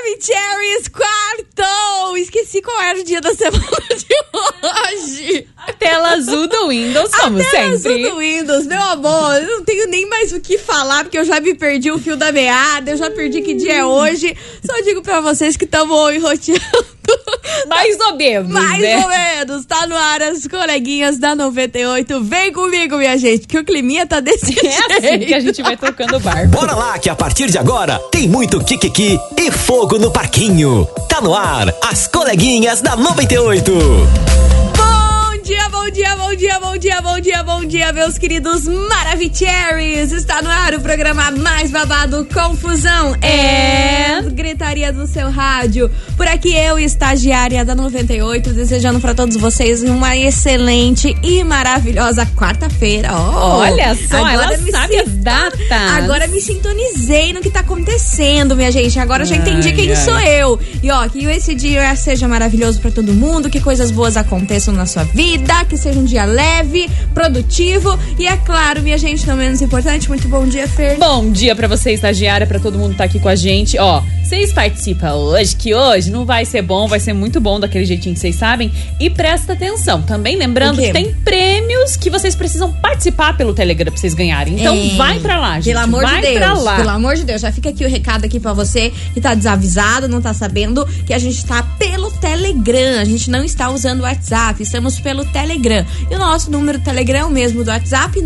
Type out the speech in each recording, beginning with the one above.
Maravicheries, quartou! Esqueci qual era o dia da semana de hoje. A tela azul do Windows, como sempre. A tela azul do Windows, meu amor. Eu não tenho nem mais o que falar, porque eu já me perdi o fio da meada, eu já perdi que dia é hoje. Só digo pra vocês que estamos enroteando. Mais ou menos, Mais né? ou menos. Tá no ar as coleguinhas da 98. Vem comigo, minha gente, que o climinha tá desse jeito. É assim que a gente vai tocando o barco. Bora lá que a partir de agora tem muito kikiki e fogo no parquinho. Tá no ar as coleguinhas da 98. Bom dia, bom dia, bom dia, bom dia, bom dia, bom dia, meus queridos Maravicheries. Está no ar o programa mais babado, confusão é gritaria do seu rádio. Por aqui eu, estagiária da 98, desejando pra todos vocês uma excelente e maravilhosa quarta-feira. Olha só, ela sabe as datas. Agora me sintonizei no que tá acontecendo, minha gente. Agora eu já entendi quem sou eu. E ó, que esse dia seja maravilhoso pra todo mundo, que coisas boas aconteçam na sua vida, que seja um dia leve, produtivo e, é claro, minha gente, não menos importante, muito bom dia, Fer. Bom dia pra você, estagiária, pra todo mundo que tá aqui com a gente. Ó, vocês participam hoje, que hoje não vai ser bom, vai ser muito bom daquele jeitinho que vocês sabem. E presta atenção, também lembrando que tem prêmios que vocês precisam participar pelo Telegram pra vocês ganharem. Então vai pra lá, gente. Pelo amor vai de Deus, pra lá. Pelo amor de Deus, já fica aqui o recado aqui pra você que tá desavisado, não tá sabendo, que a gente tá pelo Telegram, a gente não está usando o WhatsApp, estamos pelo Telegram. E o nosso número do Telegram é o mesmo do WhatsApp,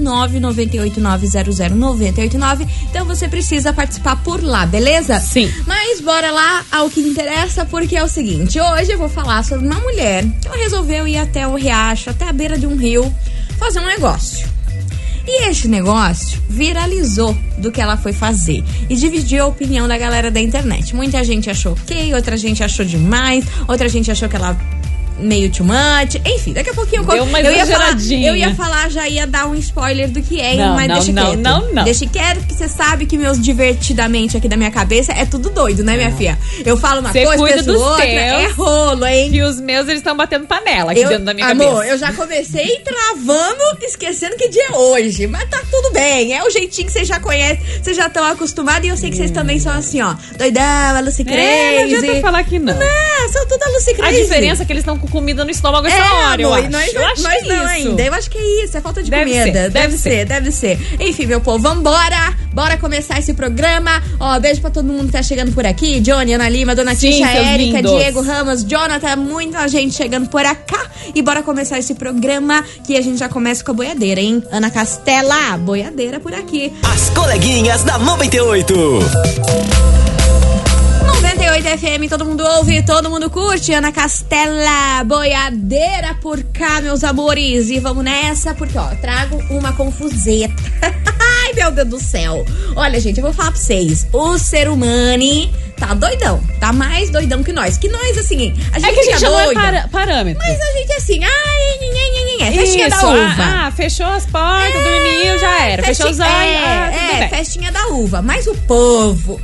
998900989. Então você precisa participar por lá, beleza? Sim. Mas bora lá ao que interessa, porque é o seguinte, hoje eu vou falar sobre uma mulher que ela resolveu ir até o riacho, até a beira de um rio, fazer um negócio. E este negócio viralizou do que ela foi fazer e dividiu a opinião da galera da internet. Muita gente achou ok, outra gente achou demais, outra gente achou que ela meio too much, enfim, daqui a pouquinho eu ia falar, já ia dar um spoiler do que é, não, mas não, deixa quieto. Não. Deixa quieto, porque você sabe que meus divertidamente aqui da minha cabeça é tudo doido, né, minha filha? Eu falo uma coisa, penso outra, é rolo, hein? E os meus, eles estão batendo panela aqui dentro da minha cabeça. Amor, eu já comecei travando, esquecendo que dia é hoje, mas tá tudo bem, é o jeitinho que vocês já conhecem, vocês já estão acostumados, e eu sei que vocês também são assim, ó, doidão, a Lucy Crazy. Não adianta falar que não. Não, são tudo a Lucy Crazy. A diferença é que eles estão com comida no estômago essa hora, eu acho. Nós é não isso. ainda. Eu acho que é isso, é falta de comida. Deve ser. Enfim, meu povo, vambora. Bora começar esse programa. Ó, beijo pra todo mundo que tá chegando por aqui. Johnny, Ana Lima, Dona Tisha, Érica, Diego Ramos, Jonathan, muita gente chegando por cá. E bora começar esse programa que a gente já começa com a boiadeira, hein? Ana Castela, boiadeira por aqui. As coleguinhas da 98. 98 FM, todo mundo ouve, todo mundo curte. Ana Castela, boiadeira por cá, meus amores. E vamos nessa, porque ó, trago uma confuseta. Ai, meu Deus do céu. Olha, gente, eu vou falar pra vocês. O ser humano tá doidão. Tá mais doidão que nós. Que nós, assim, a gente é que a gente não é parâmetro. Mas a gente é assim, festinha da uva. Fechou as portas, dormiu, já era. Fechou os olhos. Festinha da uva. Mas o povo,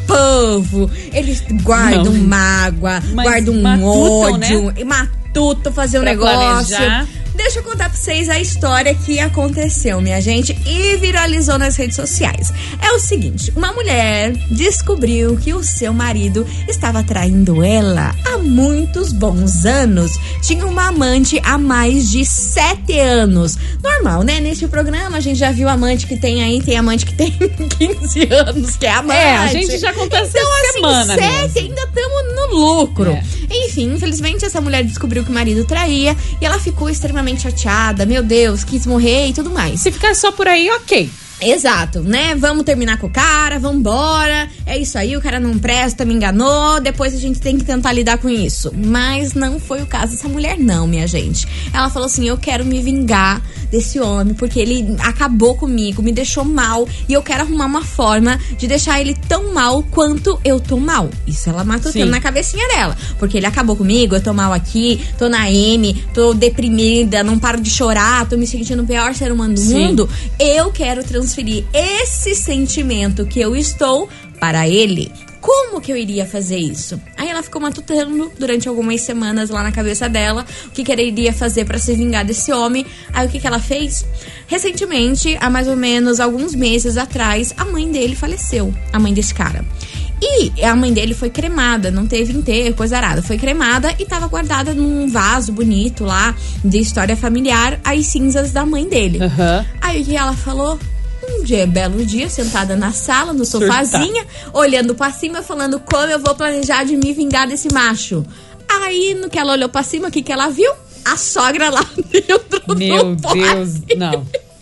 eles guardam mágoa, guardam ódio, né? Matutam fazer um negócio. Planejar. Deixa eu contar pra vocês a história que aconteceu, minha gente, e viralizou nas redes sociais. É o seguinte, uma mulher descobriu que o seu marido estava traindo ela há muitos bons anos. Tinha uma amante há mais de 7 anos. Normal, né? Neste programa a gente já viu amante que tem aí, tem amante que tem 15 anos, que é amante. A gente já contou essa semana. Então, assim, 7, ainda estamos no lucro. Enfim, infelizmente essa mulher descobriu que o marido traía e ela ficou extremamente chateada, meu Deus, quis morrer e tudo mais. Se ficar só por aí, ok. Exato, né? Vamos terminar com o cara, vambora. É isso aí, o cara não presta, me enganou. Depois a gente tem que tentar lidar com isso. Mas não foi o caso dessa mulher, não, minha gente. Ela falou assim: eu quero me vingar desse homem, porque ele acabou comigo, me deixou mal. E eu quero arrumar uma forma de deixar ele tão mal quanto eu tô mal. Isso ela matutando na cabecinha dela. Porque ele acabou comigo, eu tô mal aqui, tô na M, tô deprimida, não paro de chorar, tô me sentindo o pior ser humano do mundo. Eu quero transferir esse sentimento que eu estou para ele. Como que eu iria fazer isso? Aí ela ficou matutando durante algumas semanas lá na cabeça dela o que ela iria fazer pra se vingar desse homem. Aí o que ela fez? Recentemente, há mais ou menos alguns meses atrás, a mãe dele faleceu, a mãe desse cara. E a mãe dele foi cremada, não teve enterro, coisa arada. Foi cremada e tava guardada num vaso bonito lá, de história familiar, as cinzas da mãe dele. Aí o que ela falou? Um dia, belo dia, sentada na sala, no sofazinha, olhando pra cima, falando como eu vou planejar de me vingar desse macho. Aí, no que ela olhou pra cima, o que ela viu? A sogra lá dentro do Meu Deus, não.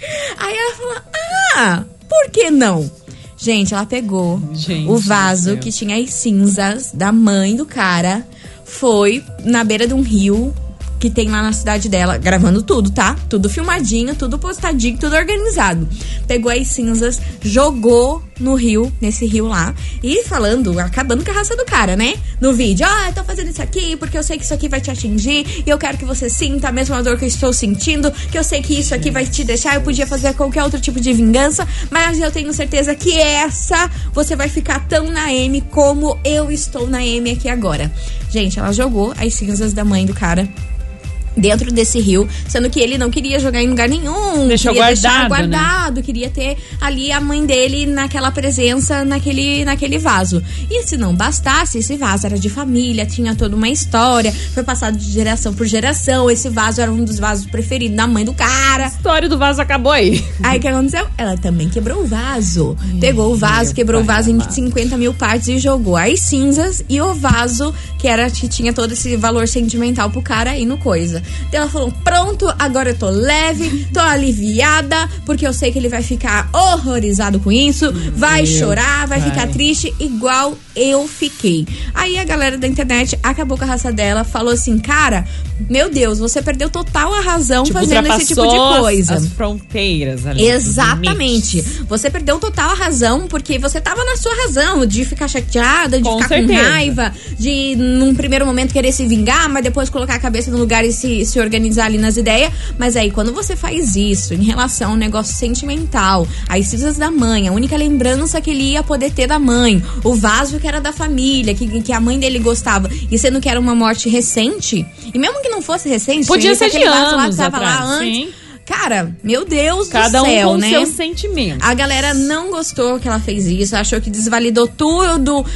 Aí ela falou, por que não? Gente, ela pegou o vaso que tinha as cinzas da mãe do cara, foi na beira de um rio que tem lá na cidade dela, gravando tudo, tá? Tudo filmadinho, tudo postadinho, tudo organizado. Pegou as cinzas, jogou no rio, nesse rio lá, e falando, acabando com a raça do cara, né? No vídeo, eu tô fazendo isso aqui porque eu sei que isso aqui vai te atingir e eu quero que você sinta a mesma dor que eu estou sentindo, que eu sei que isso aqui vai te deixar, eu podia fazer qualquer outro tipo de vingança, mas eu tenho certeza que essa, você vai ficar tão na M como eu estou na M aqui agora. Gente, ela jogou as cinzas da mãe do cara dentro desse rio, sendo que ele não queria jogar em lugar nenhum, deixar guardado, né? Queria ter ali a mãe dele naquela presença, naquele vaso. E se não bastasse, esse vaso era de família, tinha toda uma história, foi passado de geração por geração, esse vaso era um dos vasos preferidos da mãe do cara. A história do vaso acabou aí. Aí o que aconteceu? Ela também quebrou o vaso. Pegou o vaso, quebrou o vaso em 50 mil partes e jogou as cinzas e o vaso que tinha todo esse valor sentimental pro cara aí no coisa. Então ela falou, pronto, agora eu tô leve, tô aliviada, porque eu sei que ele vai ficar horrorizado com isso, vai chorar, vai ficar triste, igual eu fiquei. Aí a galera da internet acabou com a raça dela, falou assim, cara, meu Deus, você perdeu total a razão fazendo esse tipo de coisa. As fronteiras ali. Exatamente. Você perdeu total a razão, porque você tava na sua razão de ficar chateada, de ficar com raiva, de num primeiro momento querer se vingar, mas depois colocar a cabeça no lugar e se organizar ali nas ideias. Mas aí, quando você faz isso em relação a um negócio sentimental, as cinzas da mãe, a única lembrança que ele ia poder ter da mãe, o vaso que era da família, que a mãe dele gostava, e sendo que era uma morte recente, e mesmo que não fosse recente, podia ser aquele vaso lá que tava atrás, lá antes. sim. Cara, meu Deus Cada do céu, um com né? seus sentimentos. A galera não gostou que ela fez isso, achou que desvalidou tudo,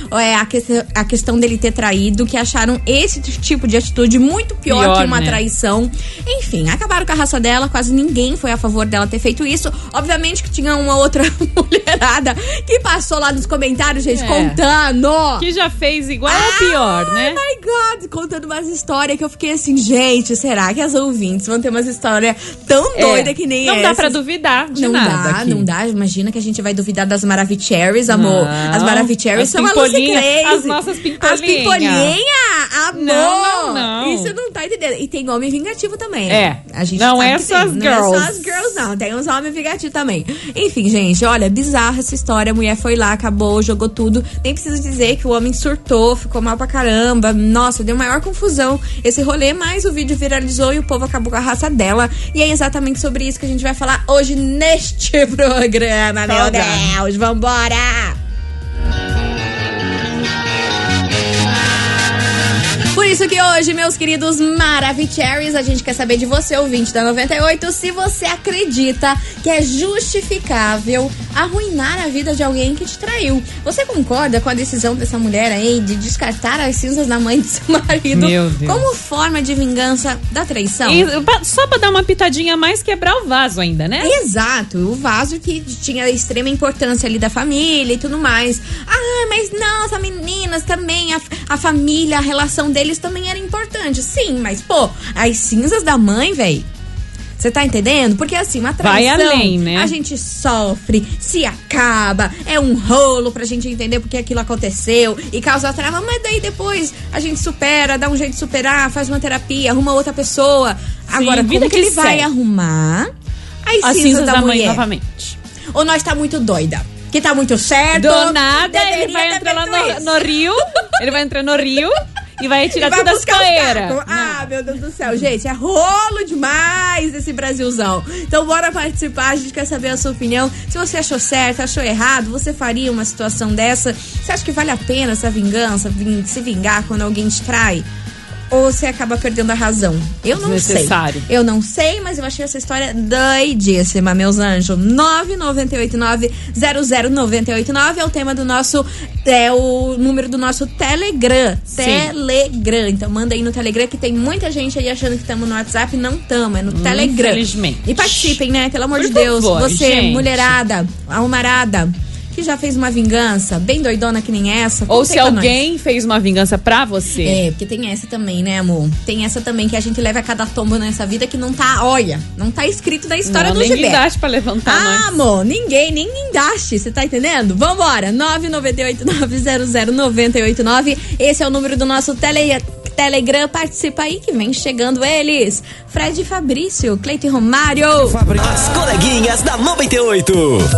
a questão dele ter traído, que acharam esse tipo de atitude muito pior que uma traição. Enfim, acabaram com a raça dela, quase ninguém foi a favor dela ter feito isso. Obviamente que tinha uma outra mulherada que passou lá nos comentários, gente, contando. Que já fez igual ou pior, né? Oh my God, contando umas histórias que eu fiquei assim, gente, será que as ouvintes vão ter umas histórias tão doida que nem essa? Não dá pra duvidar de nada. Não dá. Imagina que a gente vai duvidar das Maravicheries, amor. As Maravicheries são a Lucy Crazy. As nossas pimpolinhas. As pimpolinhas, amor. Não. Isso não tá entendendo. E tem homem vingativo também. A gente não é só as girls. Não é só as girls, não. Tem uns homens vingativos também. Enfim, gente, olha, bizarra essa história. A mulher foi lá, acabou, jogou tudo. Nem preciso dizer que o homem surtou, ficou mal pra caramba. Nossa, deu maior confusão esse rolê, mas o vídeo viralizou e o povo acabou com a raça dela. E é exatamente sobre isso que a gente vai falar hoje neste programa, meu Deus. Vambora! Por isso que hoje, meus queridos Maravicheries, a gente quer saber de você, ouvinte da 98, se você acredita que é justificável arruinar a vida de alguém que te traiu. Você concorda com a decisão dessa mulher aí de descartar as cinzas da mãe de seu marido como forma de vingança da traição? E só pra dar uma pitadinha a mais, quebrar o vaso ainda, né? Exato, o vaso que tinha extrema importância ali da família e tudo mais. Ah, mas nossa, meninas, também a família, a relação deles também era importante. Sim, mas pô, as cinzas da mãe, véi, você tá entendendo? Porque assim, uma traição, vai além, né? A gente sofre, se acaba, é um rolo pra gente entender porque aquilo aconteceu e causa trauma, mas daí depois a gente supera, dá um jeito de superar, faz uma terapia, arruma outra pessoa. Agora, como que ele vai arrumar as cinzas da mãe novamente? Ou nós tá muito doida? Que tá muito certo? Do nada, ele vai entrar lá no rio, ele vai entrar no rio e vai tirar todas as poeiras. Ah, meu Deus do céu, gente, é rolo demais esse Brasilzão. Então bora participar, a gente quer saber a sua opinião. Se você achou certo, achou errado, você faria uma situação dessa? Você acha que vale a pena essa vingança, se vingar quando alguém te trai? ou você acaba perdendo a razão? Eu não sei. Eu não sei, mas eu achei essa história doidíssima, meus anjos. 998900989 é o tema do nosso, o número do nosso Telegram. Sim. Telegram. Então manda aí no Telegram, que tem muita gente aí achando que estamos no WhatsApp. Não estamos, é no Telegram. Infelizmente. E participem, né? Pelo amor de Deus. Você, gente, mulherada, almarada, que já fez uma vingança bem doidona que nem essa. Ou se alguém fez uma vingança pra você. É, porque tem essa também, né, amor? Tem essa também que a gente leva a cada tombo nessa vida que não tá, olha, não tá escrito na história do Gilberto. Nem guindaste pra levantar, nós. Amor, ninguém, nem guindaste, você tá entendendo? Vambora, 998900989. Esse é o número do nosso Telegram, participa aí que vem chegando eles. Fred e Fabrício, Cleiton e Romário. As coleguinhas da 98.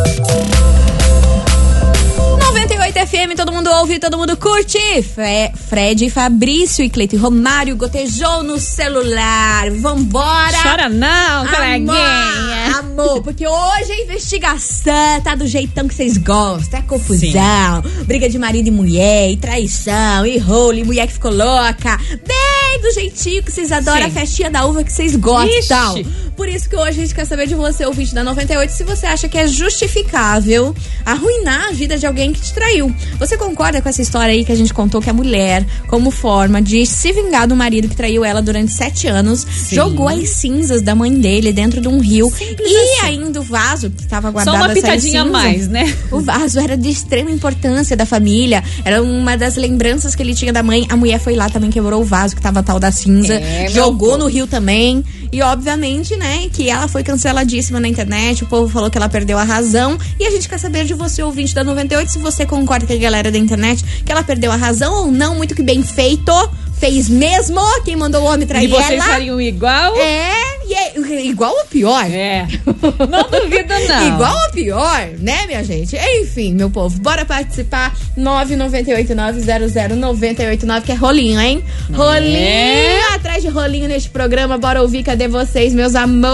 98 FM, todo mundo ouve, todo mundo curte. Fred e Fabrício e Cleiton e Romário gotejou no celular. Vambora. Chora não, coleguinha. Amor, porque hoje a investigação tá do jeitão que vocês gostam. É confusão, briga de marido e mulher, e traição, e rolo, e mulher que ficou louca. Bem do jeitinho que vocês adoram, a festinha da uva que vocês gostam. Ixi. Por isso que hoje a gente quer saber de você, ouvinte da 98, se você acha que é justificável arruinar a vida de alguém que te traiu. Você concorda com essa história aí que a gente contou, que a mulher, como forma de se vingar do marido que traiu ela durante 7 anos, jogou as cinzas da mãe dele dentro de um rio. Simples e assim. Ainda o vaso que estava guardado, só uma pitadinha a mais, né? O vaso era de extrema importância da família, era uma das lembranças que ele tinha da mãe. A mulher foi lá também, quebrou o vaso que tava tal da cinza, jogou no rio também. E obviamente, né, que ela foi canceladíssima na internet, o povo falou que ela perdeu a razão. E a gente quer saber de você, ouvinte da 98, se você concorda com a galera da internet que ela perdeu a razão ou não. Muito que bem feito. Fez mesmo. Quem mandou o homem trair ela. E vocês fariam igual? Igual ou pior? Não duvido, não. Igual ou pior, né, minha gente? Enfim, meu povo, bora participar. 998900989, que é rolinho, hein? Rolinho, atrás de rolinho neste programa. Bora ouvir, cadê vocês, meus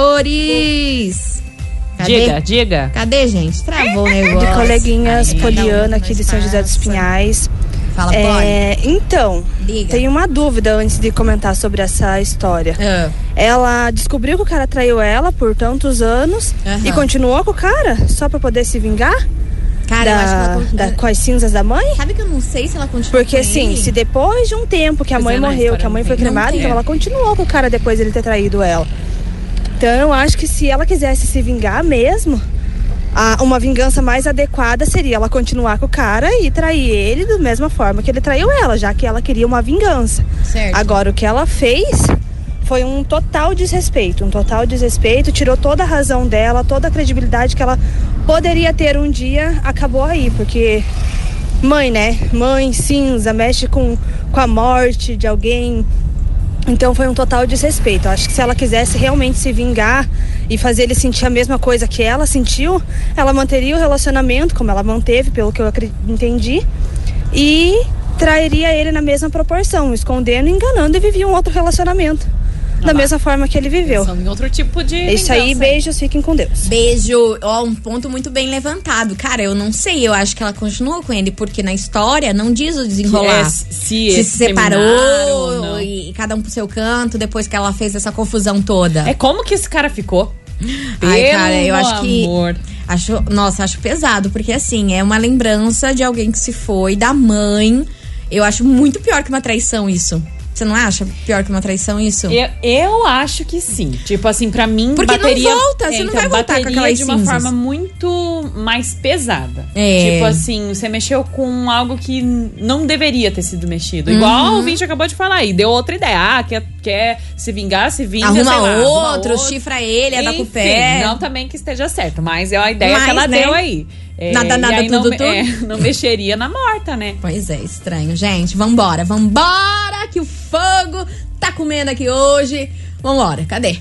amores? Cadê? Diga. Cadê, gente? Travou o negócio. De coleguinhas, Poliana, aqui de São José dos Pinhais. Fala, então, tem uma dúvida antes de comentar sobre essa história. Ela descobriu que o cara traiu ela por tantos anos e continuou com o cara só pra poder se vingar? Cara, eu acho que com as cinzas da mãe? Sabe que eu não sei se ela continuou. Porque assim, se depois de um tempo que a mãe morreu, que a mãe foi cremada, então ela continuou com o cara depois dele ter traído ela. Então eu acho que se ela quisesse se vingar mesmo, uma vingança mais adequada seria ela continuar com o cara e trair ele da mesma forma que ele traiu ela, já que ela queria uma vingança. Certo. Agora, o que ela fez foi um total desrespeito, tirou toda a razão dela, toda a credibilidade que ela poderia ter um dia, acabou aí, porque mãe, né? Mãe, cinza, mexe com a morte de alguém. Então foi um total desrespeito. Acho que se ela quisesse realmente se vingar e fazer ele sentir a mesma coisa que ela sentiu, ela manteria o relacionamento como ela manteve, pelo que eu entendi, e trairia ele na mesma proporção, escondendo, enganando, e vivia um outro relacionamento da mesma forma que ele viveu. Em outro tipo de isso aí, beijos, fiquem com Deus. Beijo, um ponto muito bem levantado. Cara, eu não sei, eu acho que ela continuou com ele, porque na história não diz o desenrolar. Se separou e cada um pro seu canto, depois que ela fez essa confusão toda. Como que esse cara ficou? Ai, cara, eu acho que... Acho pesado, porque assim, é uma lembrança de alguém que se foi, da mãe. Eu acho muito pior que uma traição isso. Você não acha pior que uma traição isso? Eu acho que sim. Tipo assim, pra mim, porque bateria... não volta, você não vai voltar com aquelas de uma cinzas. forma muito mais pesada. Tipo assim, você mexeu com algo que não deveria ter sido mexido. Igual o Vinci acabou de falar aí, deu outra ideia. Quer se vingar, se vinga, arruma outro, chifra ele, anda com o pé. Não também que esteja certo, mas é a ideia que ela deu aí. Nada, tudo. Não mexeria na morta, né? Pois é, estranho. Gente, vambora, que o fogo tá comendo aqui hoje. Vambora, cadê?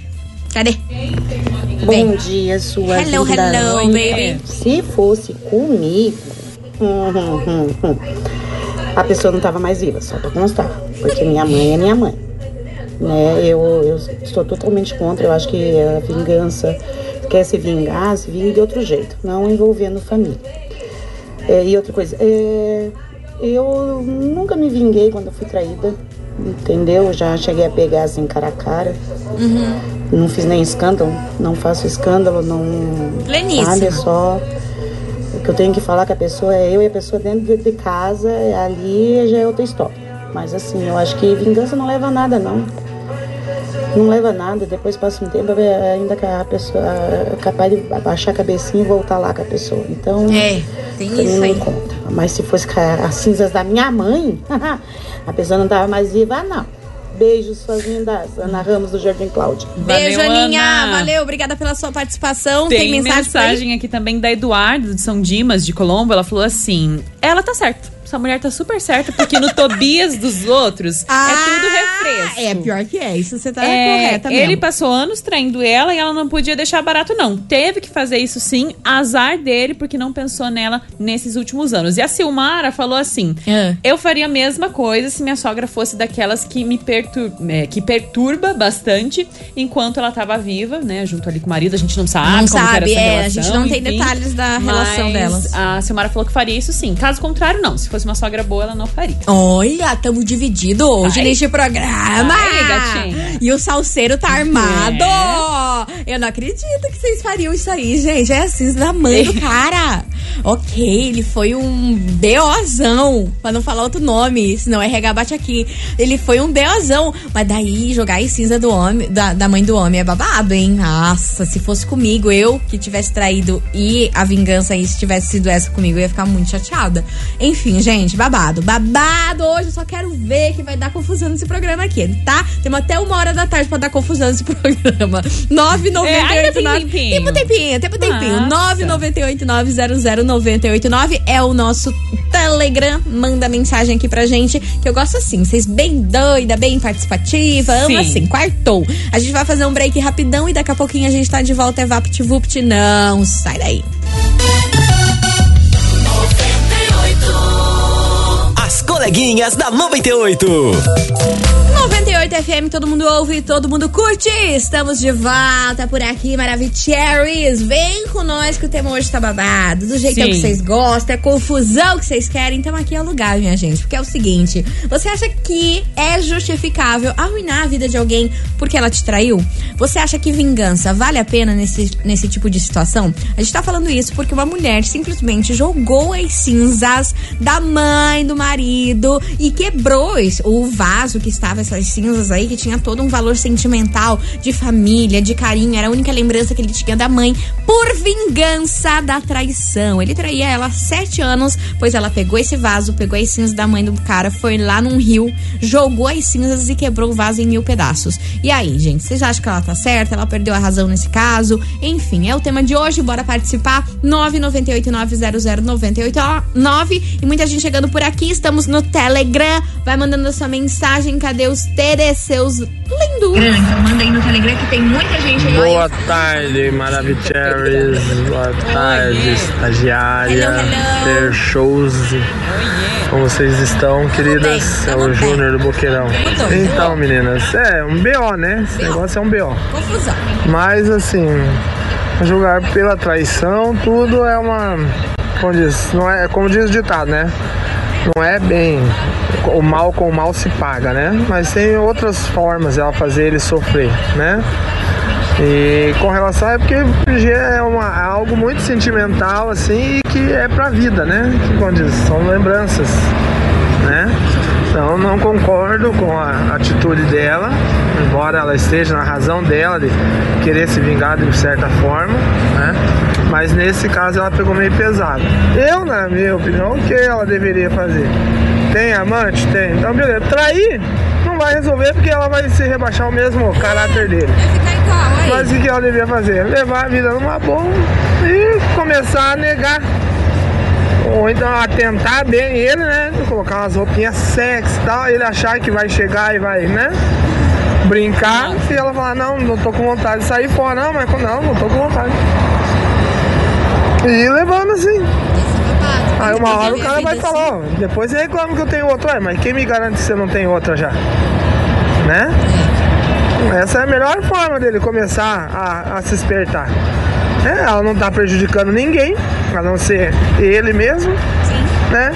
Bom dia, sua hello, baby. Se fosse comigo, a pessoa não tava mais viva, só pra constar. Porque minha mãe é minha mãe, né? Eu estou totalmente contra. Eu acho que a vingança, quer se vingar, se vinga de outro jeito, não envolvendo família. E outra coisa, eu nunca me vinguei quando eu fui traída, entendeu? Já cheguei a pegar assim cara a cara. Não fiz nem escândalo, não faço escândalo, não. Pleníssima. Sabe, é só o que eu tenho que falar que a pessoa é eu e a pessoa dentro de casa, ali já é outra história. Mas assim, eu acho que vingança não leva a nada, não. Não leva a nada, depois passa um tempo, ainda que a pessoa é capaz de abaixar a cabecinha e voltar lá com a pessoa. Então, tem isso aí. Conta. Mas se fosse as cinzas da minha mãe, a pessoa não estava mais viva, não. Beijos, suas lindas. Ana Ramos, do Jardim Cláudia. Beijo, Valeu, Aninha. Ana. Valeu, obrigada pela sua participação. Tem mensagem aqui também da Eduarda, de São Dimas, de Colombo. Ela falou assim, ela tá certa. Essa mulher tá super certa, porque no Tobias dos outros é tudo refresco. É, pior que é. Isso você tá correta mesmo. Ele passou anos traindo ela e ela não podia deixar barato, não. Teve que fazer isso sim, azar dele, porque não pensou nela nesses últimos anos. E a Silmara falou assim, eu faria a mesma coisa se minha sogra fosse daquelas que me perturba bastante enquanto ela tava viva, né, junto ali com o marido. A gente não sabe como era essa relação. A gente não tem detalhes da relação delas. A Silmara falou que faria isso sim. Caso contrário, não. Se fosse uma sogra boa, ela não faria. Olha, tamo dividido hoje neste programa. Ai, gatinha. E o salseiro tá armado. Eu não acredito que vocês fariam isso aí, gente. É assim, da mãe do cara. Ok, ele foi um BOzão, pra não falar outro nome, senão RH bate aqui. Ele foi um BOzão, mas daí jogar em cinza do homem, da mãe do homem é babado, hein? Nossa, se fosse comigo, eu que tivesse traído e a vingança aí, se tivesse sido essa comigo, eu ia ficar muito chateada. Enfim, gente, babado. Hoje eu só quero ver que vai dar confusão nesse programa aqui, tá? Temos até 1h da tarde pra dar confusão nesse programa. 998-9... Tempo tempinho. 998-900-989 é o nosso Telegram. Manda mensagem aqui pra gente, que eu gosto assim, vocês bem doida, bem participativa, amo assim, quartou. A gente vai fazer um break rapidão e daqui a pouquinho a gente tá de volta, é VaptVupt, não sai daí. As coleguinhas da 98. 98 FM, todo mundo ouve, todo mundo curte. Estamos de volta por aqui, Maravicheries. Vem com nós que o tema hoje tá babado. Do jeito que vocês gostam, é confusão que vocês querem. Então aqui é o lugar, minha gente. Porque é o seguinte, você acha que é justificável arruinar a vida de alguém porque ela te traiu? Você acha que vingança vale a pena nesse tipo de situação? A gente tá falando isso porque uma mulher simplesmente jogou as cinzas da mãe do marido e quebrou o vaso que estava essas cinzas aí, que tinha todo um valor sentimental, de família, de carinho, era a única lembrança que ele tinha da mãe, por vingança da traição. Ele traía ela há 7 anos, pois ela pegou esse vaso, pegou as cinzas da mãe do cara, foi lá num rio, jogou as cinzas e quebrou o vaso em 1000 pedaços. E aí, gente, vocês acham que ela tá certa? Ela perdeu a razão nesse caso? Enfim, é o tema de hoje, bora participar. 998-900-989. E muita gente chegando por aqui, estamos no Telegram, vai mandando a sua mensagem, cadê os TDCs lindos? Então manda aí no Telegram que tem muita gente aí. Boa tarde, Maravicheries. Boa tarde, estagiária. Ter shows. Como vocês estão, queridas? É o Júnior do Boqueirão. Então, meninas, é um BO, né? Esse negócio é um BO. Confusão. Mas, assim, julgar pela traição, tudo é uma... Como diz o ditado, né? Não é bem... O mal com o mal se paga, né? Mas tem outras formas de ela fazer ele sofrer, né? E com relação é porque é algo muito sentimental, assim, e que é pra vida, né? Que, como diz, são lembranças, né? Então não concordo com a atitude dela, embora ela esteja na razão dela de querer se vingar de certa forma, né? Mas nesse caso ela pegou meio pesado. Eu, na minha opinião, o que ela deveria fazer? Tem amante? Tem. Então, beleza. Trair não vai resolver porque ela vai se rebaixar o mesmo caráter dele. Vai ficar igual, aí. Mas o que ela devia fazer? Levar a vida numa boa e começar a negar. Ou então atentar bem ele, né? Colocar umas roupinhas sexy e tal. Ele achar que vai chegar e vai, né? Brincar. E ela falar, não tô com vontade de sair fora. Não, mas não tô com vontade. E levando assim. Aí uma hora o cara vai falar, ó, depois você reclama que eu tenho outra, mas quem me garante que você não tem outra já? Né? Essa é a melhor forma dele começar a se espertar. Ela não tá prejudicando ninguém, a não ser ele mesmo, né?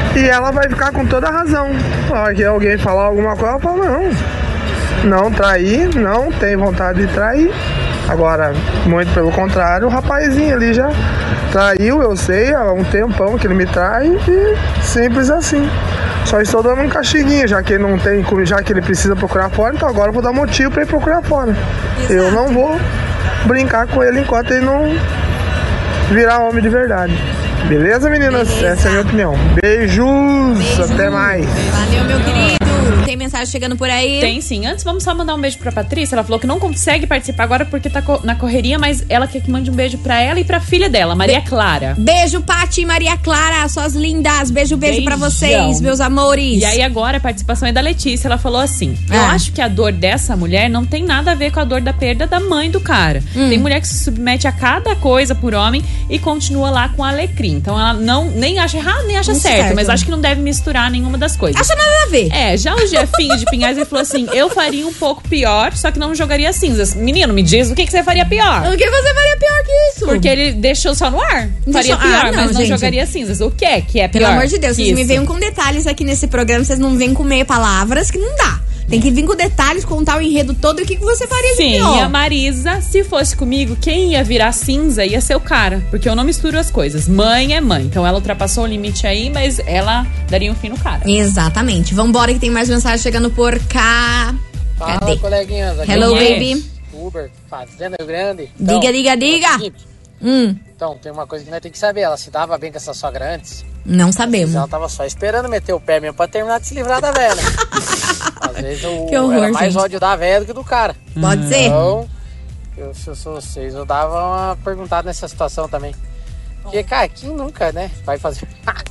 E ela vai ficar com toda a razão. Na hora que alguém falar alguma coisa, ela fala, não traí, não tem vontade de trair. Agora, muito pelo contrário, o rapazinho ali já traiu, eu sei, há um tempão que ele me trai e simples assim. Só estou dando um castiguinho, já que ele não tem, já que ele precisa procurar fora, então agora eu vou dar motivo para ele procurar fora. Exato. Eu não vou brincar com ele enquanto ele não virar homem de verdade. Beleza, meninas? Beleza. Essa é a minha opinião. Beijos, até mais. Valeu, meu querido. Tem mensagem chegando por aí? Tem sim. Antes, vamos só mandar um beijo pra Patrícia. Ela falou que não consegue participar agora porque tá na correria, mas ela quer que mande um beijo pra ela e pra filha dela, Maria Clara. Beijo, Paty e Maria Clara, suas lindas. Beijo pra vocês, meus amores. E aí agora a participação é da Letícia. Ela falou assim, eu acho que a dor dessa mulher não tem nada a ver com a dor da perda da mãe do cara. Tem mulher que se submete a cada coisa por homem e continua lá com alecrim. Então ela nem acha errado, nem acha certo. Mas acho que não deve misturar nenhuma das coisas. Acha nada a ver. Já o Jefinho de Pinhais, ele falou assim, eu faria um pouco pior, só que não jogaria cinzas. Menino, me diz, o que você faria pior? O que você faria pior que isso? Porque ele deixou só no ar. Faria pior, mas não jogaria cinzas. O que é pior? Pelo amor de Deus, vocês me venham com detalhes aqui nesse programa, vocês não vêm com meia palavras que não dá. Tem que vir com detalhes, contar o enredo todo e o que você faria de pior. E a Marisa, se fosse comigo, quem ia virar cinza ia ser o cara. Porque eu não misturo as coisas. Mãe é mãe. Então ela ultrapassou o limite aí, mas ela daria um fim no cara. Exatamente. Vambora que tem mais mensagem chegando por cá. Fala, cadê? Coleguinhas. Hello, baby. Uber, Fazenda Rio Grande. Então, diga. Então, tem uma coisa que nós temos que saber. Ela se dava bem com essa sogra antes? Não sabemos. Ela tava só esperando meter o pé mesmo pra terminar de se livrar da velha. Às vezes era mais ódio da velha do que do cara. Pode ser. Então, se eu sou vocês, eu dava uma perguntada nessa situação também. Porque, cara, quem nunca, né, vai fazer...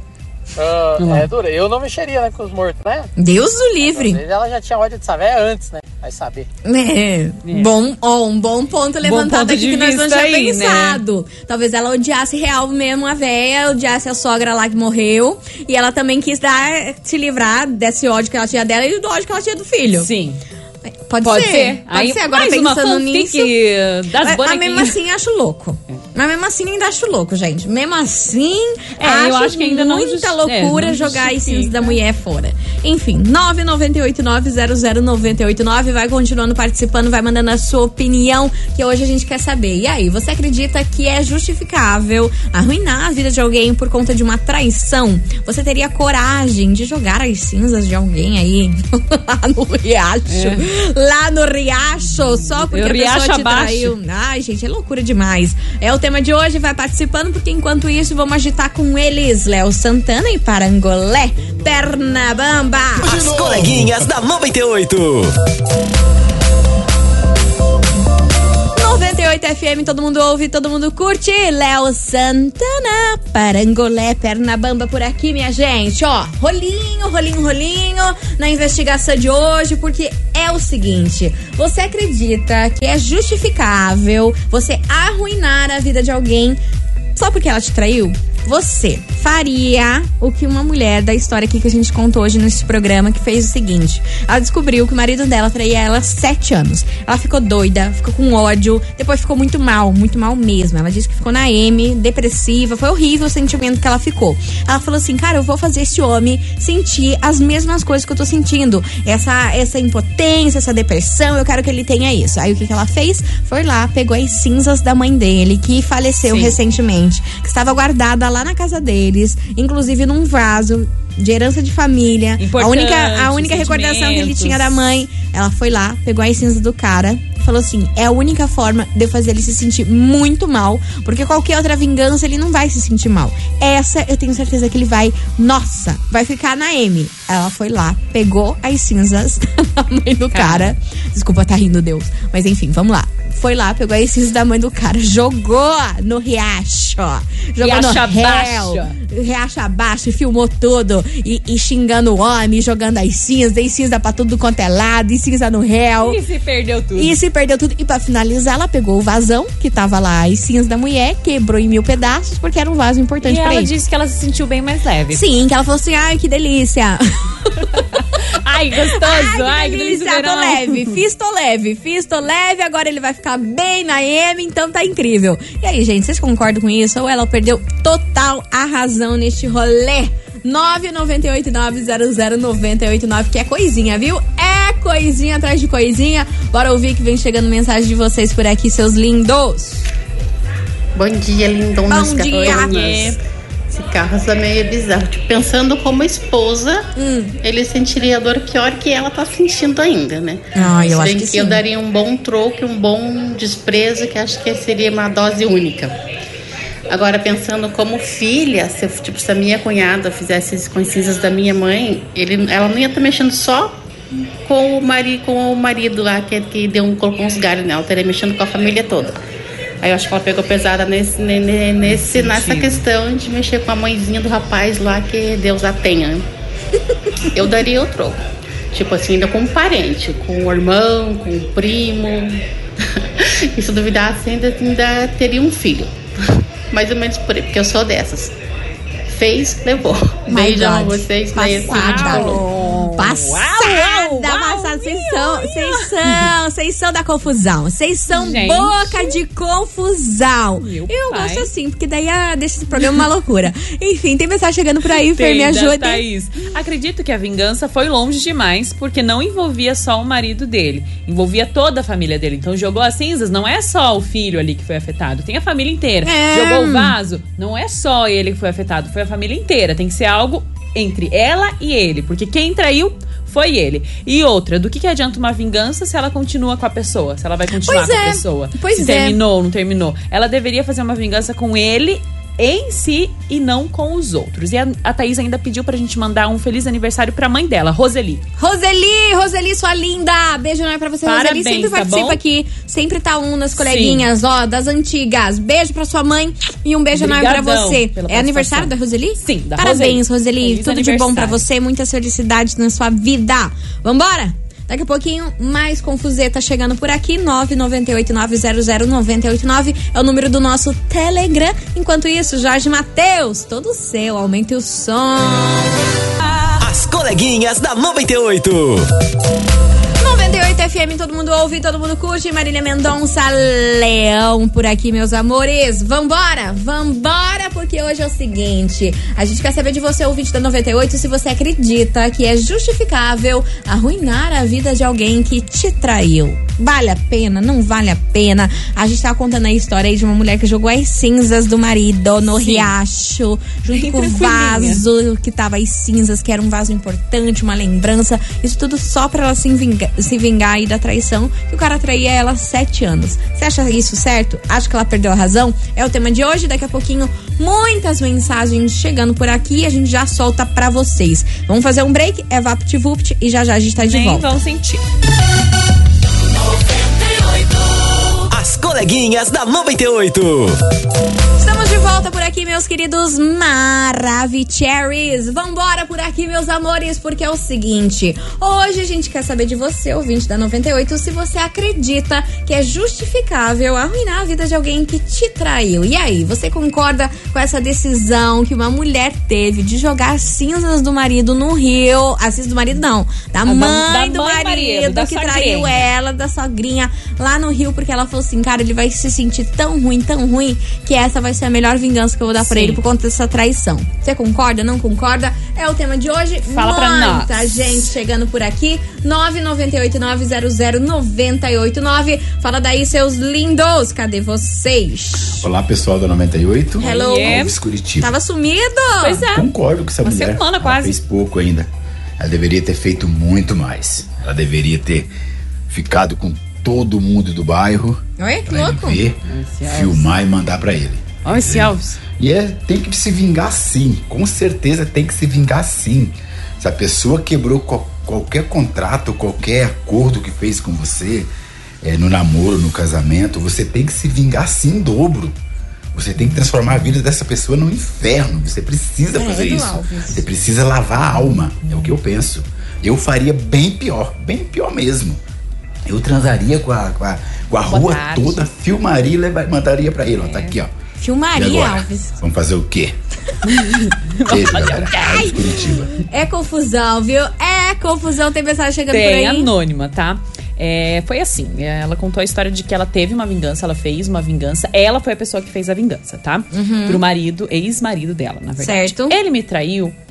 é dura. Eu não mexeria, né, com os mortos, né? Deus o livre. Às vezes ela já tinha ódio dessa velha antes, né? Vai saber. Um bom ponto levantado aqui que nós não tínhamos pensado. Né? Talvez ela odiasse real mesmo a véia, odiasse a sogra lá que morreu. E ela também quis se livrar desse ódio que ela tinha dela e do ódio que ela tinha do filho. Sim. Pode ser. Pode ser. Agora pensando nisso. Mas mesmo assim acho louco. Mas mesmo assim ainda acho louco, gente. Mesmo assim, eu acho que ainda muita loucura jogar as cinzas da mulher fora. Enfim, 998900989. Vai continuando participando, vai mandando a sua opinião, que hoje a gente quer saber. E aí, você acredita que é justificável arruinar a vida de alguém por conta de uma traição? Você teria coragem de jogar as cinzas de alguém aí lá no riacho? Lá no riacho, só porque a pessoa te traiu. Ai, gente, é loucura demais. É o tema de hoje, vai participando, porque enquanto isso vamos agitar com eles, Léo Santana e Parangolé, Pernabamba. As coleguinhas da 98. 98 FM, todo mundo ouve, todo mundo curte. Léo Santana, Parangolé, Pernabamba por aqui, minha gente. Ó, rolinho na investigação de hoje, porque é o seguinte: você acredita que é justificável você arruinar a vida de alguém só porque ela te traiu? Você faria o que uma mulher da história aqui que a gente contou hoje nesse programa, que fez o seguinte: ela descobriu que o marido dela traía ela há 7 anos. Ela ficou doida, ficou com ódio, depois ficou muito mal mesmo. Ela disse que ficou na M, depressiva, foi horrível o sentimento que ela ficou. Ela falou assim: cara, eu vou fazer esse homem sentir as mesmas coisas que eu tô sentindo, essa impotência, essa depressão, eu quero que ele tenha isso. Aí o que ela fez? Foi lá, pegou as cinzas da mãe dele, que faleceu recentemente, que estava guardada lá na casa deles, inclusive num vaso de herança de família. A única recordação que ele tinha da mãe. Ela foi lá, pegou as cinzas do cara, falou assim: é a única forma de eu fazer ele se sentir muito mal, porque qualquer outra vingança ele não vai se sentir mal. Essa eu tenho certeza que ele vai ficar na M. Ela foi lá, pegou as cinzas da mãe do cara. Desculpa, tá rindo, Deus. Mas enfim, vamos lá. Foi lá, pegou as cinzas da mãe do cara, jogou no riacho. Jogou riacho no abaixo. Riacho abaixo, filmou tudo. E xingando o homem, jogando as cinza pra tudo quanto é lado, e cinza no réu. E se perdeu tudo. E pra finalizar, ela pegou o vasão, que tava lá as cinzas da mulher, quebrou em 1000 pedaços, porque era um vaso importante pra ele. E ela disse que ela se sentiu bem mais leve. Sim, que ela falou assim: ai, que delícia. Ai, gostoso. Ai, que delícia. Tô leve, agora ele vai ficar bem na M, então tá incrível. E aí, gente, vocês concordam com isso? Ou ela perdeu total a razão neste rolê 998900989, que é coisinha, viu? É coisinha atrás de coisinha. Bora ouvir que vem chegando mensagem de vocês por aqui, seus lindos. Bom dia, lindonas. Bom dia. Esse caso é meio bizarro. Tipo, pensando como esposa, ele sentiria a dor pior que ela tá sentindo ainda, né? Eu acho que sim. Eu daria um bom troco, um bom desprezo, que acho que seria uma dose única. Agora, pensando como filha, se a minha cunhada fizesse isso com as cinzas da minha mãe, ela não ia estar mexendo só com o marido lá, que colocou uns galhos nela, ela estaria mexendo com a família toda. Aí eu acho que ela pegou pesada nessa questão de mexer com a mãezinha do rapaz lá, que Deus a tenha. Eu daria o troco. Tipo assim, ainda com um parente, com o irmão, com o primo. E se duvidasse, ainda teria um filho. Mais ou menos por aí, porque eu sou dessas. Fez, levou. Beijão a vocês. Passada. Vocês são da confusão. Vocês são boca de confusão. Eu gosto assim, porque daí deixa esse programa uma loucura. Enfim, tem mensagem chegando por aí, Fer, me ajuda. Thaís. Acredito que a vingança foi longe demais, porque não envolvia só o marido dele, envolvia toda a família dele. Então jogou as cinzas, não é só o filho ali que foi afetado, tem a família inteira. Jogou o vaso, não é só ele que foi afetado, foi a família inteira. Tem que ser algo entre ela e ele, porque quem traiu foi ele. E outra, do que adianta uma vingança se ela continua com a pessoa? Se ela vai continuar com a pessoa? Se terminou ou não terminou? Ela deveria fazer uma vingança com ele em si e não com os outros. E a Thaís ainda pediu pra gente mandar um feliz aniversário pra mãe dela, Roseli, sua linda. Beijo enorme pra você, parabéns, Roseli. Sempre participa bom? aqui, sempre tá nas coleguinhas, das antigas. Beijo pra sua mãe e um beijo enorme pra você. É aniversário da Roseli? Sim, da Parabéns, Roseli. Feliz Tudo de bom pra você, muitas felicidades na sua vida. Vambora? Daqui a pouquinho, mais Confuseta chegando por aqui. 998900989 é o número do nosso Telegram. Enquanto isso, Jorge Mateus, todo seu, aumente o som. As coleguinhas da 98. 98 FM, todo mundo ouve, todo mundo curte. Marília Mendonça, Leão por aqui, meus amores. Vambora, porque hoje é o seguinte: a gente quer saber de você, ouvinte da 98, se você acredita que é justificável arruinar a vida de alguém que te traiu. Vale a pena? Não vale a pena? A gente tava contando a história aí de uma mulher que jogou as cinzas do marido no riacho, junto com o vaso que tava as cinzas, que era um vaso importante, uma lembrança. Isso tudo só pra ela se vingar aí da traição, que o cara traía ela há 7 anos. Você acha isso certo? Acha que ela perdeu a razão? É o tema de hoje. Daqui a pouquinho, muitas mensagens chegando por aqui e a gente já solta pra vocês. Vamos fazer um break, é VaptVupt e já a gente tá de volta. Nem vão sentir. As coleguinhas da 98. Estamos de volta por aqui, meus queridos Maravicheries. Vambora por aqui, meus amores, porque é o seguinte: hoje a gente quer saber de você, ouvinte da 98, se você acredita que é justificável arruinar a vida de alguém que te traiu. E aí, você concorda com essa decisão que uma mulher teve de jogar as cinzas do marido no rio? As cinzas do marido não, da mãe do marido que traiu ela, da sogrinha, lá no rio, porque ela falou assim: cara, ele vai se sentir tão ruim, que essa vai ser a melhor vingança que eu vou dar pra ele por conta dessa traição. Você concorda, não concorda? É o tema de hoje. Fala pra nós. Muita gente chegando por aqui. 998900989. Fala daí, seus lindos. Cadê vocês? Olá, pessoal da 98. Hello. Alves, Curitiba. Tava sumido? Pois é. Concordo com essa Uma mulher. semana quase. Ela fez pouco ainda. Ela deveria ter feito muito mais. Ela deveria ter ficado com todo mundo do bairro. Oi, que pra louco. ele ver, filmar e mandar pra ele. Olha esse Alves. E tem que se vingar sim. Com certeza tem que se vingar sim. Se a pessoa quebrou qualquer contrato, qualquer acordo que fez com você, no namoro, no casamento, você tem que se vingar sim em dobro. Você tem que transformar a vida dessa pessoa no inferno. Você precisa fazer isso. Alves. Você precisa lavar a alma. É o que eu penso. Eu faria bem pior mesmo. Eu transaria com a rua toda, filmaria e mandaria pra ele. Ó, tá aqui, ó. Filmaria, Alves. Vamos fazer o quê? Beijo, galera. Alves, Curitiba. É confusão, viu? É confusão. Tem mensagem chegando por aí. Tem anônima, tá? Foi assim, ela contou a história de que ela teve uma vingança, ela fez uma vingança. Ela foi a pessoa que fez a vingança, tá? Pro marido, ex-marido dela, na verdade. Certo. Ele me traiu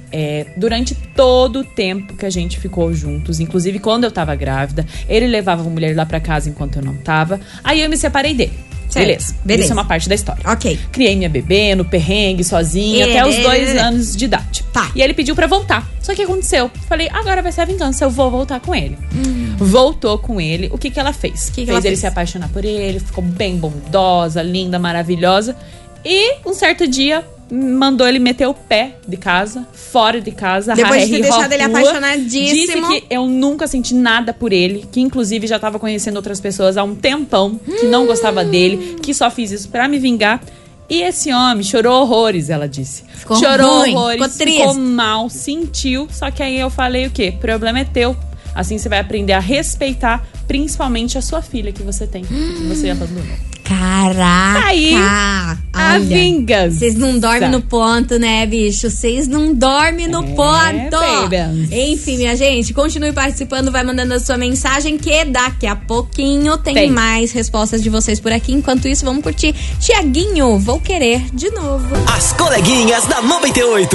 durante todo o tempo que a gente ficou juntos, inclusive quando eu tava grávida, ele levava a mulher lá pra casa enquanto eu não tava. Aí eu me separei dele. Beleza. Isso é uma parte da história. Ok. Criei minha bebê no perrengue, sozinha, até os 2 anos de idade. Tá. E ele pediu pra voltar. Só que aconteceu? Falei, agora vai ser a vingança, eu vou voltar com ele. Voltou com ele. O que ela fez? Fez ele se apaixonar por ele, ficou bem bondosa, linda, maravilhosa. E um certo dia mandou ele meter o pé de casa, fora de casa. Depois de ter deixado ele apaixonadíssimo. Disse que eu nunca senti nada por ele, que inclusive já tava conhecendo outras pessoas há um tempão, que não gostava dele, que só fiz isso pra me vingar. E esse homem chorou horrores, ela disse. Chorou horrores, ficou triste, ficou mal, sentiu. Só que aí eu falei o quê? O problema é teu. Assim você vai aprender a respeitar, principalmente a sua filha que você tem, que você abandonou. Caraca! Aí, a vingança. Vocês não dormem no ponto, né, bicho? Vocês não dormem no ponto! Babies. Enfim, minha gente, continue participando, vai mandando a sua mensagem, que daqui a pouquinho tem mais respostas de vocês por aqui. Enquanto isso, vamos curtir Tiaguinho, Vou Querer de Novo. As coleguinhas da 98.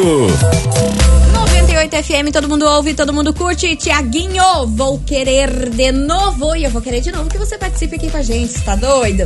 98 FM, todo mundo ouve, todo mundo curte. Tiaguinho, Vou Querer de Novo. E eu vou querer de novo que você participe aqui com a gente, tá doido?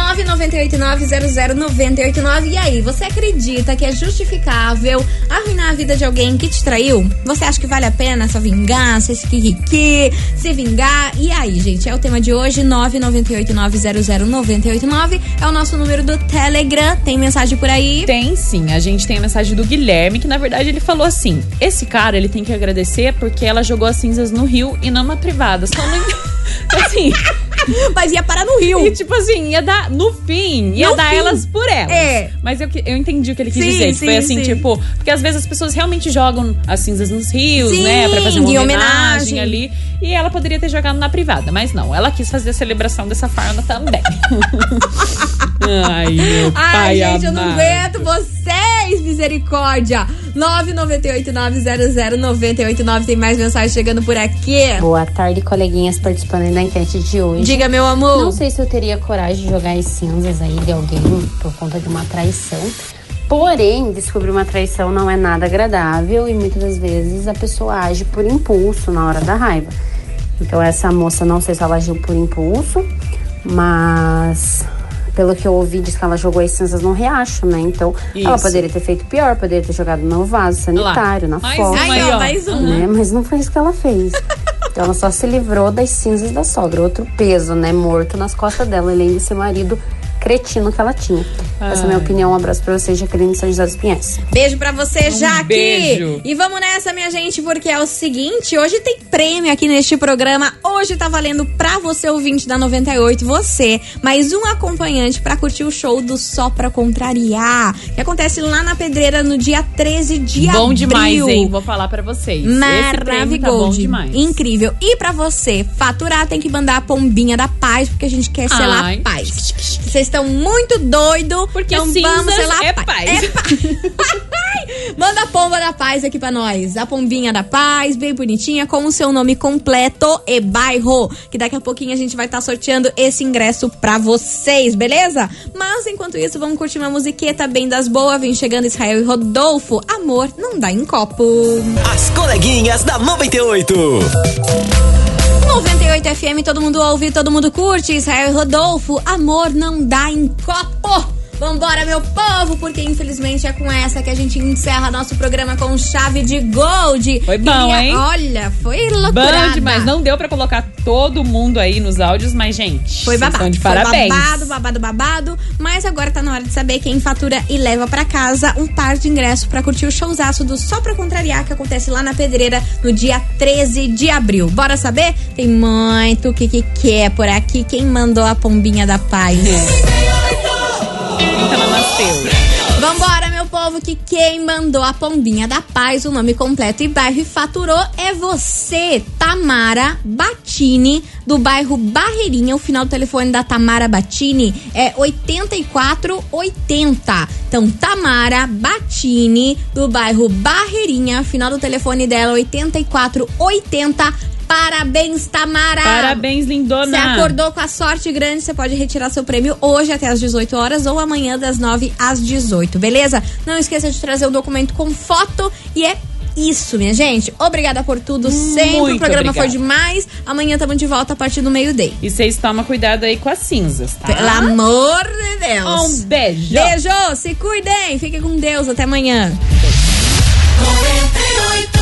998900989. E aí, você acredita que é justificável arruinar a vida de alguém que te traiu? Você acha que vale a pena essa vingança, esse kikiki, se vingar? E aí, gente, é o tema de hoje, 998900989. É o nosso número do Telegram. Tem mensagem por aí? Tem sim, a gente tem a mensagem do Guilherme, que na verdade ele falou assim: esse cara, ele tem que agradecer porque ela jogou as cinzas no rio e não na privada. Só não... assim... Mas ia parar no rio. E tipo assim, ia dar, no fim, ia dar elas por elas. Mas eu entendi o que ele quis dizer. Foi assim, tipo, porque às vezes as pessoas realmente jogam as cinzas nos rios, né? Pra fazer uma homenagem ali. E ela poderia ter jogado na privada, mas não. Ela quis fazer a celebração dessa forma também. Ai, meu pai gente, amado. eu não aguento vocês, misericórdia. 998900989. Tem mais mensagem chegando por aqui. Boa tarde, coleguinhas participando da enquete de hoje. Diga, meu amor. Não sei se eu teria coragem de jogar as cinzas aí de alguém por conta de uma traição. Porém, descobrir uma traição não é nada agradável e muitas das vezes a pessoa age por impulso na hora da raiva. Então essa moça, não sei se ela agiu por impulso, mas pelo que eu ouvi, diz que ela jogou as cinzas no riacho, né? Então ela poderia ter feito pior, poderia ter jogado no vaso sanitário, na fossa. Mais um. Né? Mas não foi isso que ela fez. Então ela só se livrou das cinzas da sogra. Outro peso, né? Morto nas costas dela, além desse marido cretino que ela tinha. Essa é a minha opinião. Um abraço pra vocês, Jaqueline de São José dos Pinhais. Beijo pra você, Jaque. Beijo. E vamos nessa, minha gente, porque é o seguinte, hoje tem prêmio aqui neste programa. Hoje tá valendo pra você, ouvinte da 98, você, mais um acompanhante pra curtir o show do Só Pra Contrariar, que acontece lá na Pedreira no dia 13 de abril. Bom demais, hein? Vou falar pra vocês. Maravilhoso. Tá bom demais. Incrível. E pra você faturar, tem que mandar a pombinha da paz, porque a gente quer selar a paz. Vocês estão muito doidos, porque então vamos selar é paz. É paz. Manda a pomba da paz aqui pra nós. A pombinha da paz, bem bonitinha, com o seu nome completo e bairro. Que daqui a pouquinho a gente vai estar sorteando esse ingresso pra vocês, beleza? Mas enquanto isso, vamos curtir uma musiqueta bem das boas. Vem chegando Israel e Rodolfo. Amor não dá em copo. As coleguinhas da 98. 98 FM, todo mundo ouve, todo mundo curte. Israel e Rodolfo, amor não dá em copo. Vambora, meu povo, porque infelizmente é com essa que a gente encerra nosso programa com chave de gold. Foi bom, hein? Olha, foi loucura. Bom demais. Não deu pra colocar todo mundo aí nos áudios, mas, gente, foi babado. De parabéns. Foi babado. Mas agora tá na hora de saber quem fatura e leva pra casa um par de ingressos pra curtir o showzaço do Só Pra Contrariar, que acontece lá na Pedreira no dia 13 de abril. Bora saber? Tem muito o que é por aqui. Quem mandou a pombinha da paz? Vambora, meu povo, que quem mandou a pombinha da paz, o nome completo e bairro e faturou é você, Tamara Batini, do bairro Barreirinha. O final do telefone da Tamara Batini é 8480. Então, Tamara Batini, do bairro Barreirinha, final do telefone dela 8480. Parabéns, Tamara! Parabéns, lindona! Você acordou com a sorte grande, você pode retirar seu prêmio hoje até às 18 horas ou amanhã das 9 às 18, beleza? Não esqueça de trazer o documento com foto e é isso, minha gente. Obrigada por tudo. Sempre Muito o programa obrigada. foi demais. Amanhã estamos de volta a partir do meio-dia. E vocês tomam cuidado aí com as cinzas, tá? Pelo amor de Deus. Um beijo. Beijo, se cuidem. Fiquem com Deus. Até amanhã. 98.